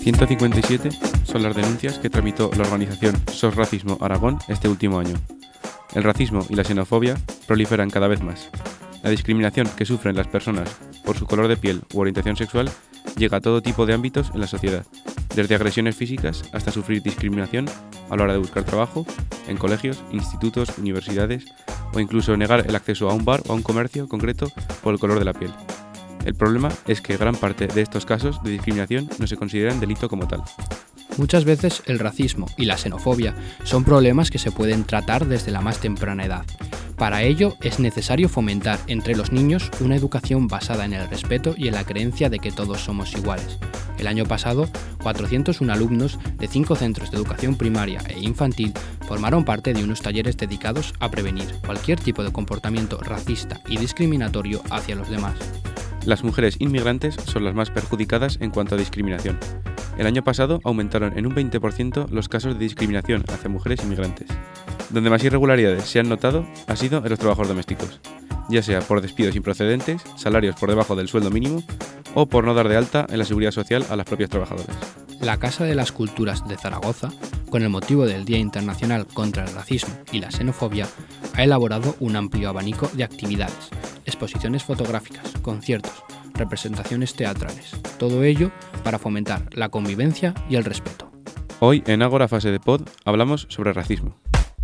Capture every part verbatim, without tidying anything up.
ciento cincuenta y siete son las denuncias que tramitó la organización SOS Racismo Aragón este último año. El racismo y la xenofobia proliferan cada vez más. La discriminación que sufren las personas por su color de piel u orientación sexual llega a todo tipo de ámbitos en la sociedad, desde agresiones físicas hasta sufrir discriminación a la hora de buscar trabajo, en colegios, institutos, universidades o incluso negar el acceso a un bar o a un comercio concreto por el color de la piel. El problema es que gran parte de estos casos de discriminación no se consideran delito como tal. Muchas veces el racismo y la xenofobia son problemas que se pueden tratar desde la más temprana edad. Para ello es necesario fomentar entre los niños una educación basada en el respeto y en la creencia de que todos somos iguales. El año pasado, cuatrocientos uno alumnos de cinco centros de educación primaria e infantil formaron parte de unos talleres dedicados a prevenir cualquier tipo de comportamiento racista y discriminatorio hacia los demás. Las mujeres inmigrantes son las más perjudicadas en cuanto a discriminación. El año pasado aumentaron en un veinte por ciento los casos de discriminación hacia mujeres inmigrantes. Donde más irregularidades se han notado ha sido en los trabajos domésticos, ya sea por despidos improcedentes, salarios por debajo del sueldo mínimo o por no dar de alta en la seguridad social a las propias trabajadoras. La Casa de las Culturas de Zaragoza, con el motivo del Día Internacional contra el Racismo y la Xenofobia, ha elaborado un amplio abanico de actividades, exposiciones fotográficas, conciertos, representaciones teatrales, todo ello para fomentar la convivencia y el respeto. Hoy en Ágora Fase de Pod hablamos sobre racismo.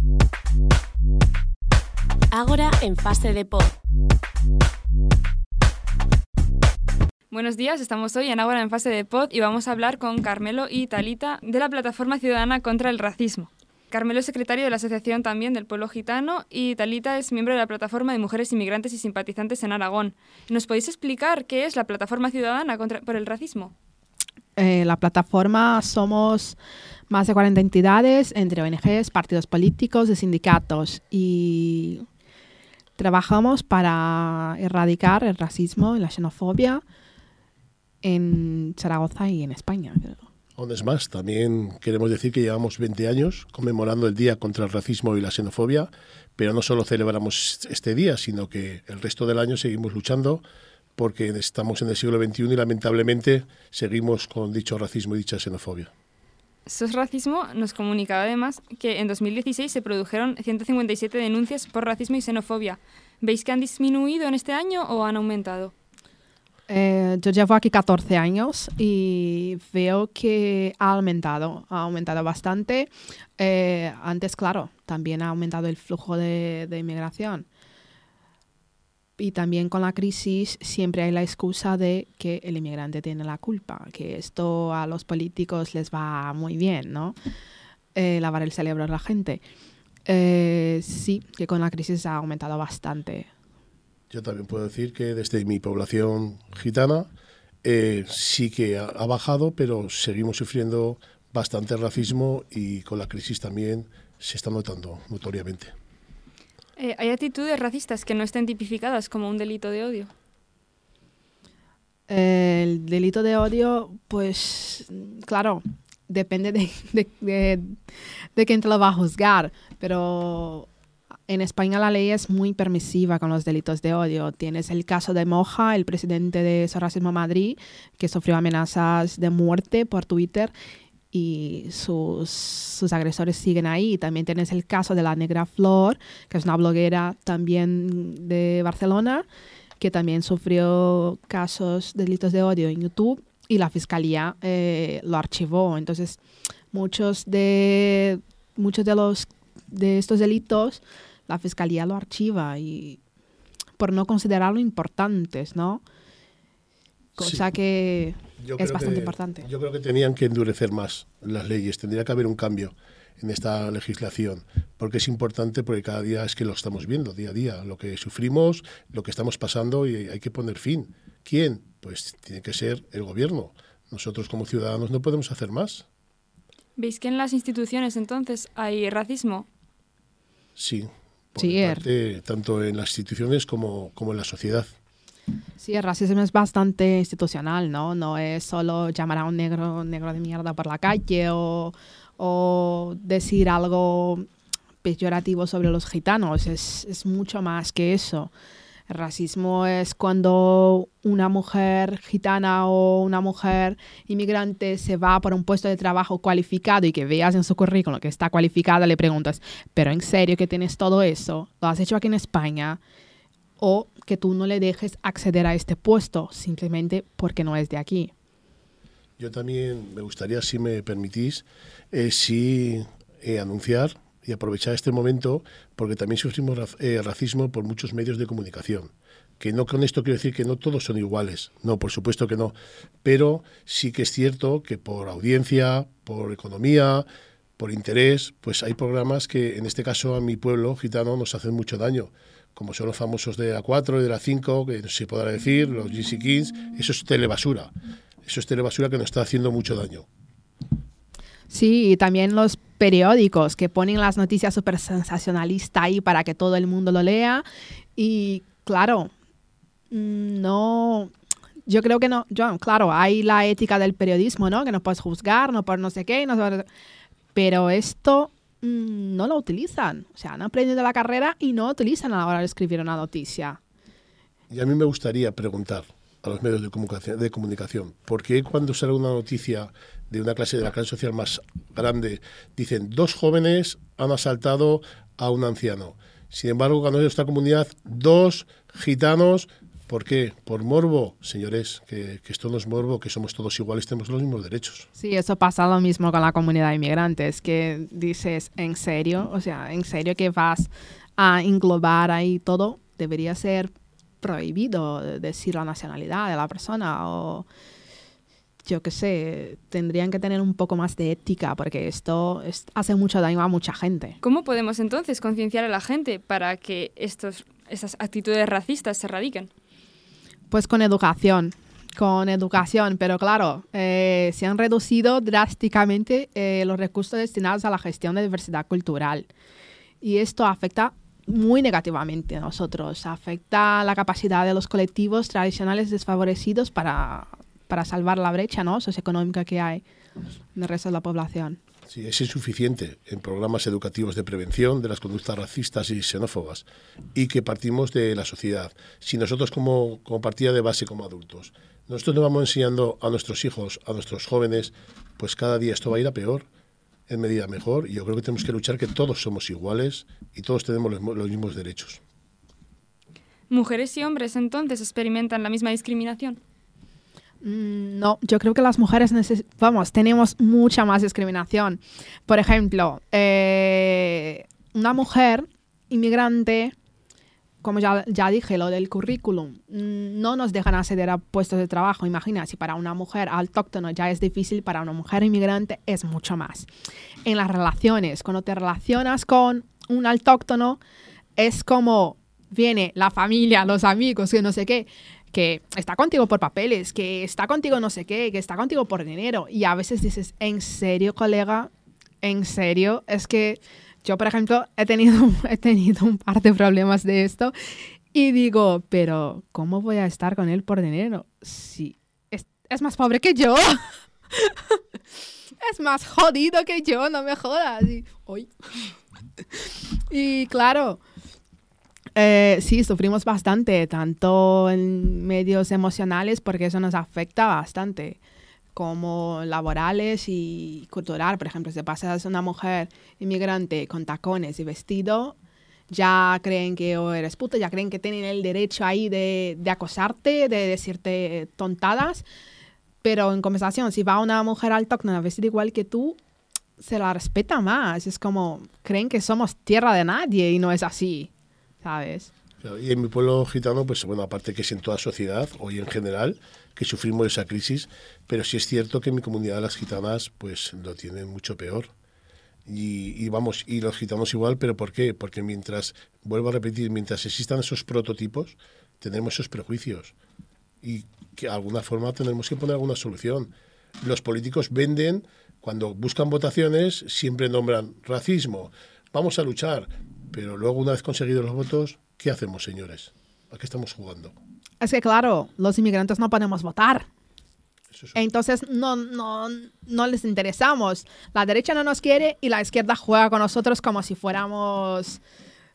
Ágora en Fase de Pod. Buenos días, estamos hoy en Ágora en Fase de Pod y vamos a hablar con Carmelo y Talita de la Plataforma Ciudadana contra el Racismo. Carmelo es secretario de la Asociación también del Pueblo Gitano y Talita es miembro de la Plataforma de Mujeres Inmigrantes y Simpatizantes en Aragón. ¿Nos podéis explicar qué es la Plataforma Ciudadana contra, por el Racismo? Eh, la plataforma somos más de cuarenta entidades entre O N Ges, partidos políticos y sindicatos y trabajamos para erradicar el racismo y la xenofobia en Zaragoza y en España. Aún es más, también queremos decir que llevamos veinte años conmemorando el Día contra el Racismo y la Xenofobia, pero no solo celebramos este día, sino que el resto del año seguimos luchando porque estamos en el siglo veintiuno y lamentablemente seguimos con dicho racismo y dicha xenofobia. SOS Racismo nos comunicaba además que en dos mil dieciséis se produjeron ciento cincuenta y siete denuncias por racismo y xenofobia. ¿Veis que han disminuido en este año o han aumentado? Eh, yo llevo aquí catorce años y veo que ha aumentado, ha aumentado bastante. Eh, antes, claro, también ha aumentado el flujo de, de inmigración. Y también con la crisis siempre hay la excusa de que el inmigrante tiene la culpa, que esto a los políticos les va muy bien, ¿no? Eh, lavar el cerebro a la gente. Eh, sí, que con la crisis ha aumentado bastante. Yo también puedo decir que desde mi población gitana eh, sí que ha, ha bajado, pero seguimos sufriendo bastante racismo y con la crisis también se está notando notoriamente. Eh, ¿Hay actitudes racistas que no estén tipificadas como un delito de odio? Eh, el delito de odio, pues, claro, depende de, de, de, de quién te lo va a juzgar, pero en España la ley es muy permisiva con los delitos de odio. Tienes el caso de Moja, el presidente de SOS Racismo Madrid, que sufrió amenazas de muerte por Twitter y sus, sus agresores siguen ahí. También tienes el caso de la Negra Flor, que es una bloguera también de Barcelona, que también sufrió casos de delitos de odio en YouTube y la Fiscalía eh, lo archivó. Entonces, muchos de, muchos de, los, de estos delitos la Fiscalía lo archiva y por no considerarlo importantes, ¿no? Cosa sí. que yo es bastante que, importante. Yo creo que tenían que endurecer más las leyes, tendría que haber un cambio en esta legislación, porque es importante, porque cada día es que lo estamos viendo, día a día, lo que sufrimos, lo que estamos pasando y hay que poner fin. ¿Quién? Pues tiene que ser el gobierno. Nosotros como ciudadanos no podemos hacer más. ¿Veis que en las instituciones entonces hay racismo? Sí. Por Sí, parte, tanto en las instituciones como, como en la sociedad. Sí, el racismo es bastante institucional, ¿no? No es solo llamar a un negro negro de mierda por la calle o, o decir algo peyorativo sobre los gitanos. Es, es mucho más que eso. El racismo es cuando una mujer gitana o una mujer inmigrante se va por un puesto de trabajo cualificado y que veas en su currículum que está cualificada, le preguntas, ¿pero en serio que tienes todo eso? ¿Lo has hecho aquí en España? O que tú no le dejes acceder a este puesto simplemente porque no es de aquí. Yo también me gustaría, si me permitís, eh, sí eh, anunciar y aprovechar este momento, porque también sufrimos ra- eh, racismo por muchos medios de comunicación. Que no con esto quiero decir que no todos son iguales, no, por supuesto que no, pero sí que es cierto que por audiencia, por economía, por interés, pues hay programas que en este caso a mi pueblo gitano nos hacen mucho daño, como son los famosos de A cuatro y de La cinco, que no se podrá decir, los G C Kings, eso es telebasura, eso es telebasura que nos está haciendo mucho daño. Sí, y también los periódicos que ponen las noticias súper sensacionalistas ahí para que todo el mundo lo lea. Y claro, no, yo creo que no, yo, claro, hay la ética del periodismo, ¿no? Que no puedes juzgar, no por no sé qué, no sé, pero esto mmm, no lo utilizan. O sea, han aprendido la carrera y no utilizan a la hora de escribir una noticia. Y a mí me gustaría preguntar a los medios de comunicación, de comunicación, ¿por qué cuando sale una noticia de una clase de la clase social más grande dicen dos jóvenes han asaltado a un anciano? Sin embargo, cuando hay esta comunidad, dos gitanos, ¿por qué? Por morbo, señores, que, que esto no es morbo, que somos todos iguales, tenemos los mismos derechos. Sí, eso pasa lo mismo con la comunidad inmigrante, es que dices, ¿en serio? O sea, ¿en serio que vas a englobar ahí todo? Debería ser prohibido decir la nacionalidad de la persona o yo qué sé, tendrían que tener un poco más de ética porque esto es, hace mucho daño a mucha gente. ¿Cómo podemos entonces concienciar a la gente para que estos, estas actitudes racistas se erradiquen? Pues con educación, con educación, pero claro, eh, se han reducido drásticamente eh, los recursos destinados a la gestión de diversidad cultural y esto afecta muy negativamente a nosotros, afecta la capacidad de los colectivos tradicionales desfavorecidos para, para salvar la brecha, ¿no?, socioeconómica que hay en el resto de la población. Sí, es insuficiente en programas educativos de prevención de las conductas racistas y xenófobas y que partimos de la sociedad. Si nosotros como, como partida de base, como adultos, nosotros nos vamos enseñando a nuestros hijos, a nuestros jóvenes, pues cada día esto va a ir a peor, en medida mejor, y yo creo que tenemos que luchar que todos somos iguales y todos tenemos los, los mismos derechos. ¿Mujeres y hombres entonces experimentan la misma discriminación? Mm, no, yo creo que las mujeres, neces- vamos, tenemos mucha más discriminación. Por ejemplo, eh, una mujer inmigrante, como ya, ya dije, lo del currículum, no nos dejan acceder a puestos de trabajo. Imagina, si para una mujer autóctona ya es difícil, para una mujer inmigrante es mucho más. En las relaciones, cuando te relacionas con un autóctono, es como viene la familia, los amigos, que no sé qué, que está contigo por papeles, que está contigo no sé qué, que está contigo por dinero. Y a veces dices, ¿en serio, colega? ¿En serio? Es que yo, por ejemplo, he tenido, he tenido un par de problemas de esto y digo, pero ¿cómo voy a estar con él por dinero? Si es, es más pobre que yo. Es más jodido que yo, no me jodas. Y, uy. Y claro, eh, sí, sufrimos bastante, tanto en medios emocionales, porque eso nos afecta bastante, como laborales y cultural. Por ejemplo, si pasas una mujer inmigrante con tacones y vestido, ya creen que o eres puta, ya creen que tienen el derecho ahí de, de acosarte, de decirte tontadas. Pero en compensación, si va una mujer autóctona vestida igual que tú, se la respeta más. Es como, creen que somos tierra de nadie y no es así, ¿sabes? Y en mi pueblo gitano, pues bueno, aparte que es en toda sociedad, hoy en general, que sufrimos esa crisis, pero sí es cierto que en mi comunidad las gitanas pues lo tienen mucho peor. Y, y vamos, y los gitanos igual, ¿pero por qué? Porque mientras, vuelvo a repetir, mientras existan esos prototipos, tenemos esos prejuicios. Y que de alguna forma tendremos que poner alguna solución. Los políticos venden, cuando buscan votaciones, siempre nombran racismo, vamos a luchar, pero luego una vez conseguidos los votos, ¿qué hacemos, señores? ¿A qué estamos jugando? Es que claro, los inmigrantes no podemos votar. Eso es... Entonces no, no, no les interesamos. La derecha no nos quiere y la izquierda juega con nosotros como si fuéramos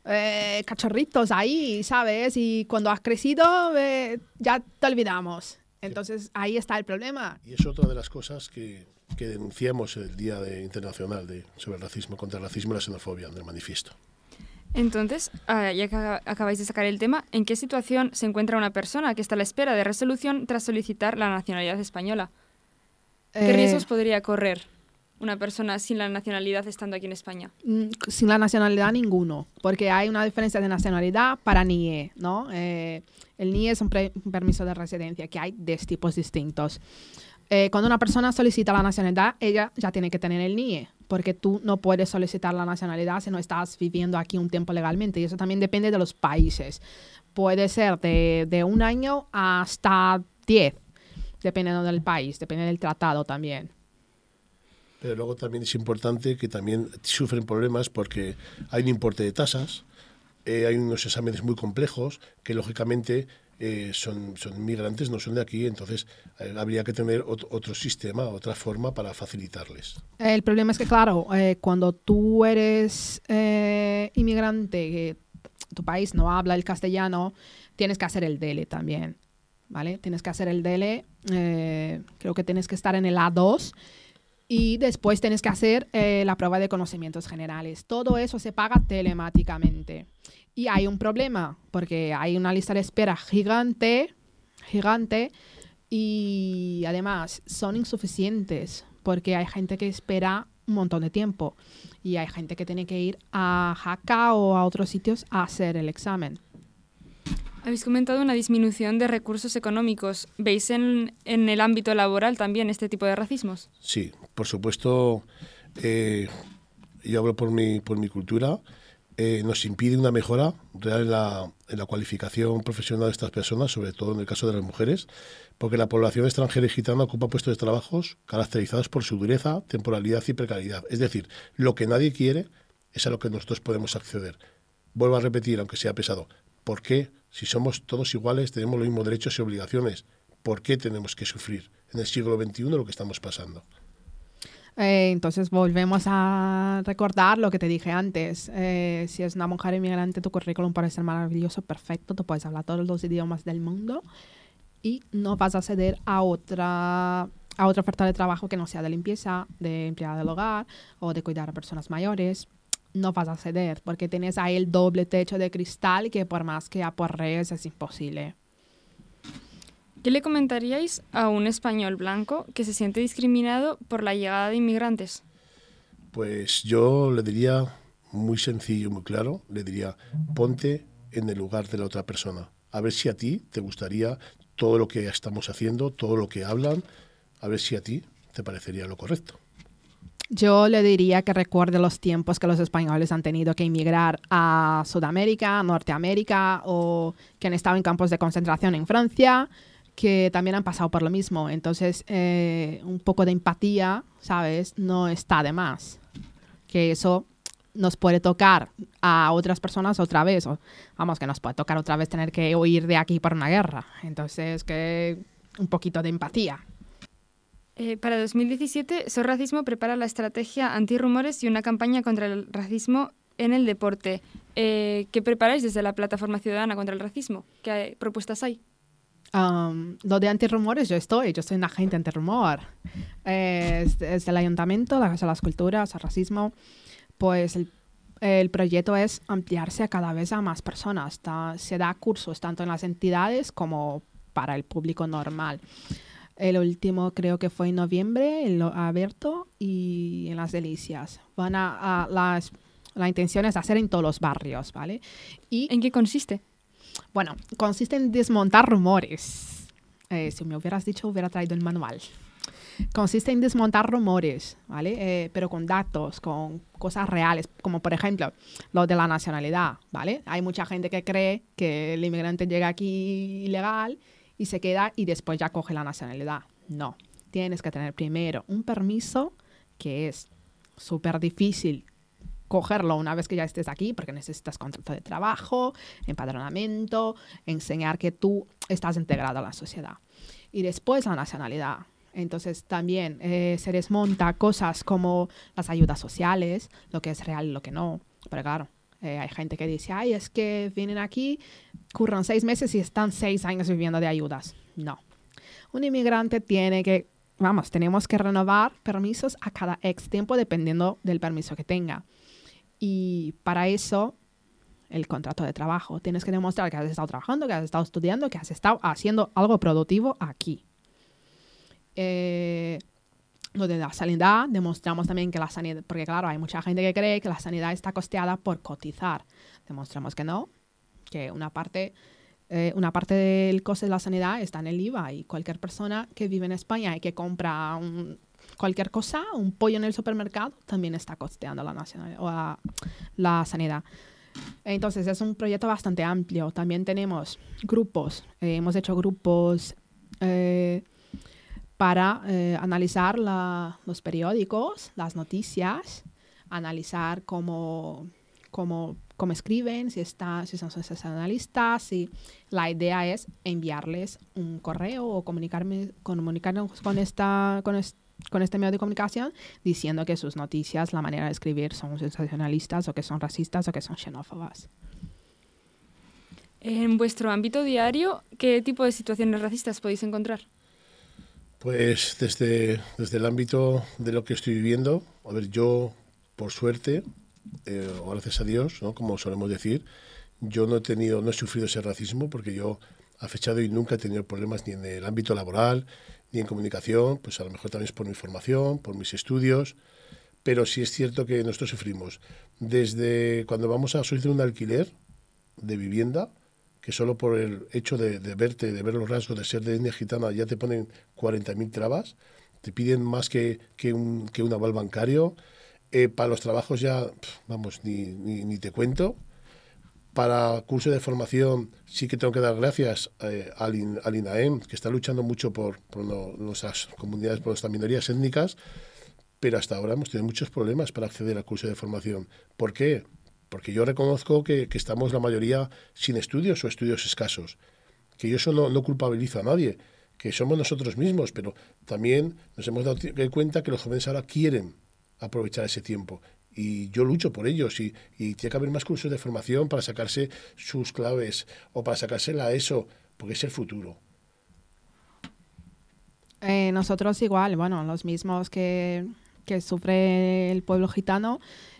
eh, cachorritos ahí, ¿sabes? Y cuando has crecido, eh, ya te olvidamos. Entonces, ahí está el problema. Y es otra de las cosas que, que denunciamos el Día de, Internacional de, sobre el Racismo, contra el racismo y la xenofobia, del manifiesto. Entonces, uh, ya que acabáis de sacar el tema, ¿en qué situación se encuentra una persona que está a la espera de resolución tras solicitar la nacionalidad española? ¿Qué Eh, riesgos podría correr una persona sin la nacionalidad estando aquí en España? Sin la nacionalidad ninguno, porque hay una diferencia de nacionalidad para N I E, ¿no? Eh, el N I E es un, pre- un permiso de residencia, que hay dos tipos distintos. Eh, cuando una persona solicita la nacionalidad, ella ya tiene que tener el N I E, porque tú no puedes solicitar la nacionalidad si no estás viviendo aquí un tiempo legalmente, y eso también depende de los países. Puede ser de, de un año hasta diez, dependiendo del país, depende del tratado también. Pero luego también es importante que también sufren problemas porque hay un importe de tasas, eh, hay unos exámenes muy complejos que lógicamente eh, son, son migrantes, no son de aquí, entonces eh, habría que tener ot- otro sistema, otra forma para facilitarles. El problema es que, claro, eh, cuando tú eres eh, inmigrante, que tu país no habla el castellano, tienes que hacer el D L también, ¿vale? Tienes que hacer el D L, eh, creo que tienes que estar en el A dos, y después tienes que hacer eh, la prueba de conocimientos generales. Todo eso se paga telemáticamente. Y hay un problema, porque hay una lista de espera gigante, gigante, y además son insuficientes, porque hay gente que espera un montón de tiempo y hay gente que tiene que ir a Jaca o a otros sitios a hacer el examen. Habéis comentado una disminución de recursos económicos. ¿Veis en, en el ámbito laboral también este tipo de racismos? Sí, por supuesto, eh, yo hablo por mi, por mi cultura, eh, nos impide una mejora real en la, en la cualificación profesional de estas personas, sobre todo en el caso de las mujeres, porque la población extranjera y gitana ocupa puestos de trabajos caracterizados por su dureza, temporalidad y precariedad. Es decir, lo que nadie quiere es a lo que nosotros podemos acceder. Vuelvo a repetir, aunque sea pesado, ¿por qué? Si somos todos iguales, tenemos los mismos derechos y obligaciones, ¿por qué tenemos que sufrir en el siglo veintiuno lo que estamos pasando? Eh, entonces volvemos a recordar lo que te dije antes. Eh, si es una mujer inmigrante, tu currículum puede ser maravilloso, perfecto, tú puedes hablar todos los idiomas del mundo y no vas a acceder a otra, a otra oferta de trabajo que no sea de limpieza, de empleada del hogar o de cuidar a personas mayores. No vas a acceder porque tienes ahí el doble techo de cristal que por más que aporrees es imposible. ¿Qué le comentaríais a un español blanco que se siente discriminado por la llegada de inmigrantes? Pues yo le diría muy sencillo, muy claro, le diría, ponte en el lugar de la otra persona. A ver si a ti te gustaría todo lo que estamos haciendo, todo lo que hablan, a ver si a ti te parecería lo correcto. Yo le diría que recuerde los tiempos que los españoles han tenido que emigrar a Sudamérica, Norteamérica, o que han estado en campos de concentración en Francia, que también han pasado por lo mismo. Entonces, eh, un poco de empatía, ¿sabes? No está de más. Que eso nos puede tocar a otras personas otra vez. O, vamos, que nos puede tocar otra vez tener que huir de aquí por una guerra. Entonces, que un poquito de empatía. Eh, para dos mil diecisiete, SOS Racismo prepara la estrategia antirrumores y una campaña contra el racismo en el deporte. Eh, ¿Qué preparáis desde la Plataforma Ciudadana contra el Racismo? ¿Qué propuestas hay? Um, lo de antirrumores, yo estoy, yo soy un agente antirrumor. Eh, es, es del Ayuntamiento, la Casa de las Culturas, el racismo. Pues el, el proyecto es ampliarse a cada vez a más personas. Ta, se da cursos tanto en las entidades como para el público normal. El último creo que fue en noviembre, en lo abierto y en Las Delicias. Van a, a las, la intención es hacer en todos los barrios, ¿vale? Y, ¿En qué consiste? Bueno, consiste en desmontar rumores. Eh, si me hubieras dicho, hubiera traído el manual. Consiste en desmontar rumores, ¿vale? Eh, pero con datos, con cosas reales, como por ejemplo lo de la nacionalidad, ¿vale? Hay mucha gente que cree que el inmigrante llega aquí ilegal y se queda y después ya coge la nacionalidad. No, tienes que tener primero un permiso que es súper difícil cogerlo una vez que ya estés aquí porque necesitas contrato de trabajo, empadronamiento, enseñar que tú estás integrado a la sociedad. Y después la nacionalidad. Entonces también eh, se desmonta cosas como las ayudas sociales, lo que es real y lo que no. Pero claro, Eh, hay gente que dice, ay, es que vienen aquí, curran seis meses y están seis años viviendo de ayudas. No. Un inmigrante tiene que, vamos, tenemos que renovar permisos a cada X tiempo dependiendo del permiso que tenga. Y para eso, el contrato de trabajo. Tienes que demostrar que has estado trabajando, que has estado estudiando, que has estado haciendo algo productivo aquí. Eh, lo de la sanidad, demostramos también que la sanidad, porque claro, hay mucha gente que cree que la sanidad está costeada por cotizar. Demostramos que no, que una parte, eh, una parte del coste de la sanidad está en el I V A y cualquier persona que vive en España y que compra un, cualquier cosa, un pollo en el supermercado, también está costeando la, nacional, o la, la sanidad. Entonces es un proyecto bastante amplio. También tenemos grupos, eh, hemos hecho grupos eh, para eh, analizar la, los periódicos, las noticias, analizar cómo, cómo, cómo escriben, si, está, si son sensacionalistas. Y la idea es enviarles un correo o comunicarme, comunicarnos con, esta, con, es, con este medio de comunicación diciendo que sus noticias, la manera de escribir son sensacionalistas o que son racistas o que son xenófobas. En vuestro ámbito diario, ¿qué tipo de situaciones racistas podéis encontrar? Pues desde, desde el ámbito de lo que estoy viviendo, a ver, yo, por suerte, eh, o gracias a Dios, ¿no?, como solemos decir, yo no he tenido, no he sufrido ese racismo porque yo, a fecha de hoy, nunca he tenido problemas ni en el ámbito laboral, ni en comunicación, pues a lo mejor también es por mi formación, por mis estudios, pero sí es cierto que nosotros sufrimos desde cuando vamos a solicitar un alquiler de vivienda, que solo por el hecho de, de verte, de ver los rasgos, de ser de etnia gitana, ya te ponen cuarenta mil trabas, te piden más que, que, un, que un aval bancario. Eh, para los trabajos ya, vamos, ni, ni, ni te cuento. Para curso de formación sí que tengo que dar gracias eh, al, In, al INAEM, que está luchando mucho por, por no, nuestras comunidades, por nuestras minorías étnicas, pero hasta ahora hemos tenido muchos problemas para acceder al curso de formación. ¿Por qué? Porque yo reconozco que, que estamos la mayoría sin estudios o estudios escasos, que yo eso no, no culpabilizo a nadie, que somos nosotros mismos, pero también nos hemos dado cuenta que los jóvenes ahora quieren aprovechar ese tiempo y yo lucho por ellos y, y tiene que haber más cursos de formación para sacarse sus claves o para sacarse la ESO, porque es el futuro. Eh, nosotros igual, bueno, los mismos que, que sufre el pueblo gitano,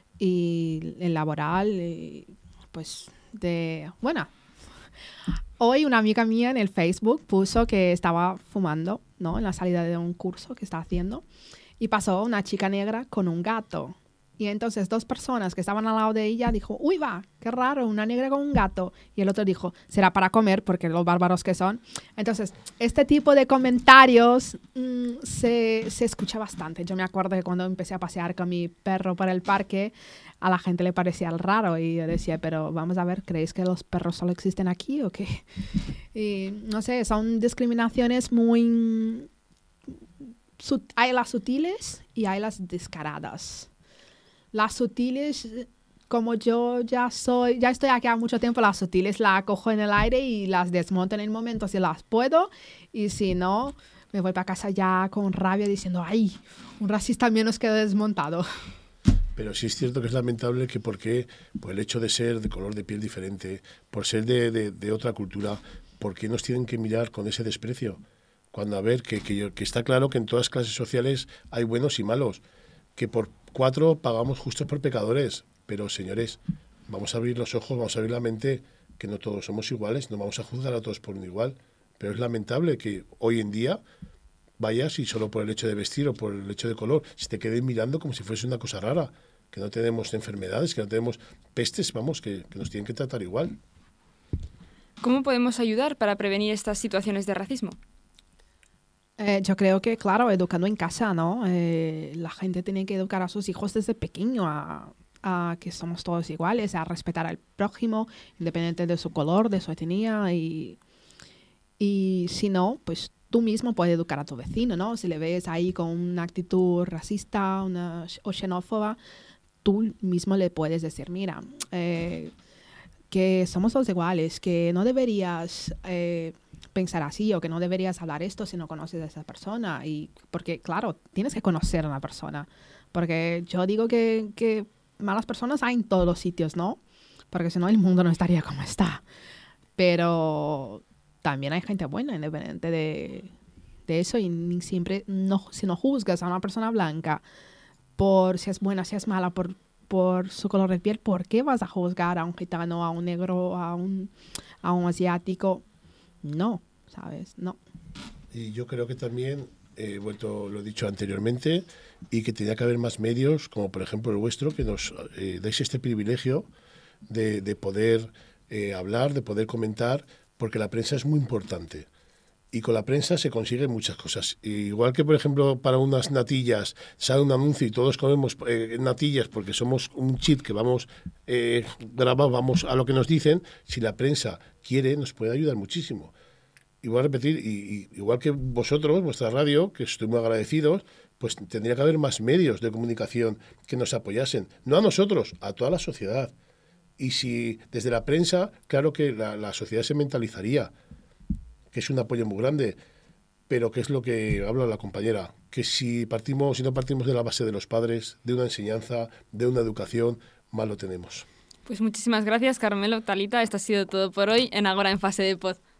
y el laboral, y pues de, bueno, hoy una amiga mía en el Facebook puso que estaba fumando, ¿no?, en la salida de un curso que está haciendo, y pasó una chica negra con un gato. Y entonces dos personas que estaban al lado de ella dijo, uy, va, qué raro, una negra con un gato. Y el otro dijo, será para comer, porque los bárbaros que son. Entonces, este tipo de comentarios mmm, se, se escucha bastante. Yo me acuerdo que cuando empecé a pasear con mi perro por el parque, a la gente le parecía raro. Y yo decía, pero vamos a ver, ¿creéis que los perros solo existen aquí o qué? Y no sé, son discriminaciones muy... Hay las sutiles y hay las descaradas. Las sutiles, como yo ya soy, ya estoy aquí hace mucho tiempo, las sutiles las cojo en el aire y las desmonto en el momento si las puedo. Y si no, me voy para casa ya con rabia diciendo, ay, un racista menos quedó desmontado. Pero sí es cierto que es lamentable que porque, por el hecho de ser de color de piel diferente, por ser de, de, de otra cultura, ¿por qué nos tienen que mirar con ese desprecio? Cuando, a ver, que, que, que está claro que en todas las clases sociales hay buenos y malos, que por cuatro pagamos justos por pecadores, pero señores, vamos a abrir los ojos, vamos a abrir la mente, que no todos somos iguales, no vamos a juzgar a todos por un igual, pero es lamentable que hoy en día vayas y solo por el hecho de vestir o por el hecho de color, se te queden mirando como si fuese una cosa rara, que no tenemos enfermedades, que no tenemos pestes, vamos, que, que nos tienen que tratar igual. ¿Cómo podemos ayudar para prevenir estas situaciones de racismo? Eh, yo creo que, claro, educando en casa, ¿no? Eh, la gente tiene que educar a sus hijos desde pequeño a, a que somos todos iguales, a respetar al prójimo, independiente de su color, de su etnia. Y, y si no, pues tú mismo puedes educar a tu vecino, ¿no? Si le ves ahí con una actitud racista una, o xenófoba, tú mismo le puedes decir, mira, eh, que somos todos iguales, que no deberías... Eh, pensar así o que no deberías hablar esto si no conoces a esa persona. Y porque, claro, tienes que conocer a una persona. Porque yo digo que, que malas personas hay en todos los sitios, ¿no? porque si no el mundo no estaría como está. Pero también hay gente buena, independiente de, de eso, y ni siempre, no, si no juzgas a una persona blanca por si es buena, si es mala, por, por su color de piel, ¿por qué vas a juzgar a un gitano, a un negro, a un, a un asiático? No, ¿sabes? No. Y yo creo que también, he eh, vuelto, lo he dicho anteriormente, y que tenía que haber más medios, como por ejemplo el vuestro, que nos eh, dais este privilegio de, de poder eh, hablar, de poder comentar, porque la prensa es muy importante. Y con la prensa se consiguen muchas cosas. Y igual que, por ejemplo, para unas natillas sale un anuncio y todos comemos eh, natillas porque somos un chip que vamos eh, grabados, vamos a lo que nos dicen, si la prensa quiere, nos puede ayudar muchísimo. Y voy a repetir, y, y, igual que vosotros, vuestra radio, que estoy muy agradecidos, pues tendría que haber más medios de comunicación que nos apoyasen. No a nosotros, a toda la sociedad. Y si desde la prensa, claro que la, la sociedad se mentalizaría, que es un apoyo muy grande, pero que es lo que habla la compañera, que si partimos, si no partimos de la base de los padres, de una enseñanza, de una educación, mal lo tenemos. Pues muchísimas gracias, Carmelo, Talita. Esto ha sido todo por hoy en Agora en Fase de Pod.